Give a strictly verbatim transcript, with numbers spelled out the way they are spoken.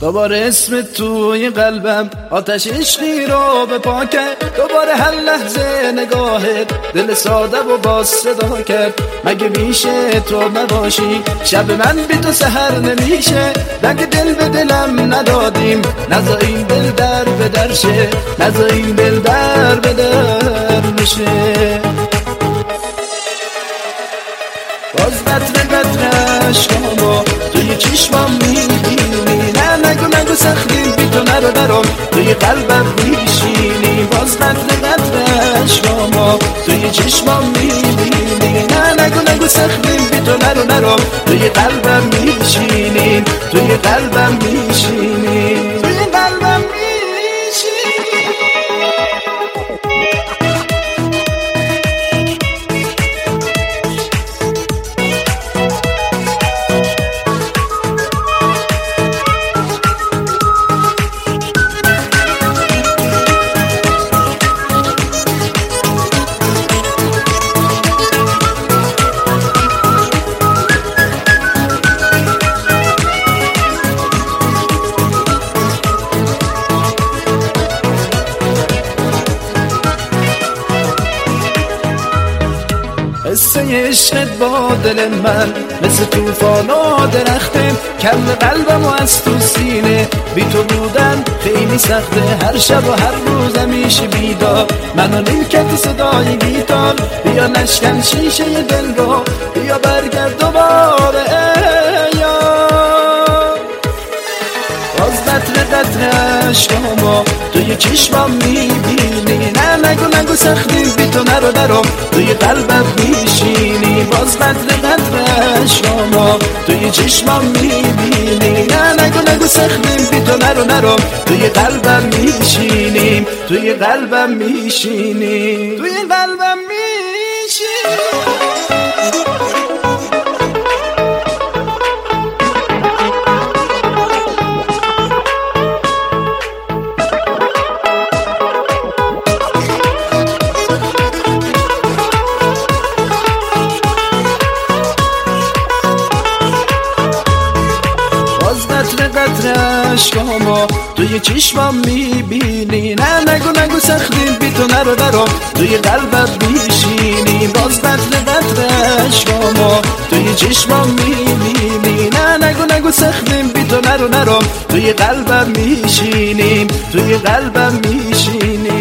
دوباره اسم توی قلبم آتش عشقی رو به پا کرد. دوباره هر لحظه نگاهت دل ساده و با صدا کرد. مگه میشه تو نباشی شب من بی تو سحر نمیشه؟ مگه دل به دلم ندادیم نزا این دل در به در شه، نزا این دل در به در بشه. باز قطره قطره عشقامو توی چشمام میبینی، نه نگو نگو سختیم بی تو نرو درم توی قلبم میشینی. باز قطره قطره عشقامو توی چشمام میبینی، نه نگو نگو سختیم بی تو نرو درم توی قلبم میشینی، توی قلبم میشینی، توی قلبم میشینی. قصه عشقت با دل من مثل توفان و درخته، کم قلبم و از تو سینه بی تو بودن خیلی سخته. هر شب و هر روز میشه بیدار منو نیمکت صدای گیتار. بیا نشکن شیشه دل رو، بیا برگرد دوباره ای یار. باز قطره قطره عشقامو توی چشمام میبینی، نه نگو نگو سختیم بی تو نرو درم توی قلبم میشینی. باز قطره قطره عشقامو توی چشمام میبینی، نه نگو نگو سختیم بی تو نرو نرم توی قلبم میشینیم، توی قلبم میشینی، توی قلبم میشینی. قطره قطره عشقامو توی چشمام میبینی، نه نگو نگو سختیم بی تو نرو درم توی قلبم میشینی. باز قطره قطره عشقامو توی چشمام میبینی، نه نگو نگو سختیم بی تو نرو نرم توی قلبم میشینیم، توی قلبم میشینی.